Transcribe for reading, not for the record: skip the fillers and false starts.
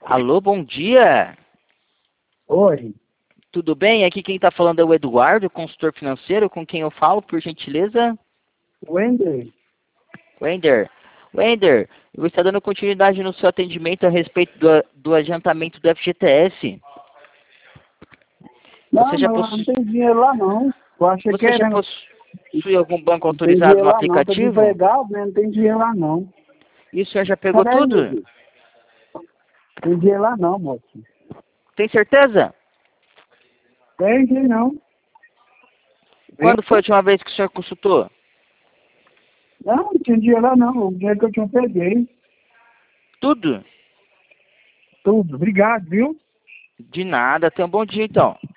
Alô, bom dia. Oi, Tudo bem? Aqui quem está falando é o Eduardo, consultor financeiro, com quem eu falo, por gentileza? Wender. Wender. Wender, eu vou estar dando continuidade no seu atendimento a respeito do adiantamento do FGTS. Você Não, já, mas eu não possu... tenho dinheiro lá não. Eu achei que Você já era. possui algum banco Não tem autorizado dinheiro no lá não. Tô aplicativo? desempregado, né? Não tem dinheiro lá não. E o senhor já pegou Peraí, tudo? Wender. Tem dinheiro lá não, moço. Tem certeza? Tem não. Quando foi a última vez que o senhor consultou? Não tem dinheiro lá não. O dinheiro que eu tinha peguei. Tudo? Tudo. Obrigado, viu? De nada. Tenha um bom dia, então.